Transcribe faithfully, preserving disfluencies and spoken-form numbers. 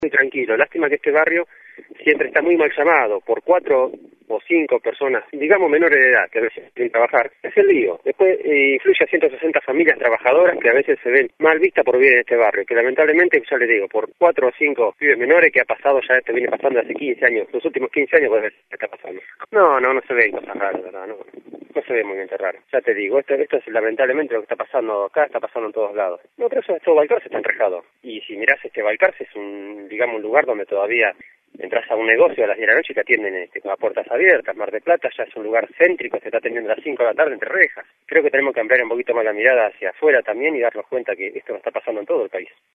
Muy tranquilo. Lástima que este barrio siempre está muy mal llamado por cuatro o cinco personas, digamos menores de edad, que a veces quieren trabajar. Es el lío. Después eh, influye a ciento sesenta familias trabajadoras que a veces se ven mal vistas por vivir en este barrio, que lamentablemente, ya les digo, por cuatro o cinco pibes menores que ha pasado ya, esto viene pasando hace quince años, los últimos quince años, pues está pasando. No, no, no se ven cosas raras, ¿verdad? No, no se ve muy bien raro. Ya te digo, esto, esto es lamentablemente lo que está pasando acá, está pasando en todos lados. No, pero eso, todo Balcarce está enrejado. Y si mirás, este Balcarce es un, digamos, un lugar donde todavía entras a un negocio a las diez de la noche y te atienden este, con las puertas abiertas. Mar del Plata ya es un lugar céntrico, se está atendiendo a las cinco de la tarde entre rejas. Creo que tenemos que ampliar un poquito más la mirada hacia afuera también y darnos cuenta que esto está pasando en todo el país.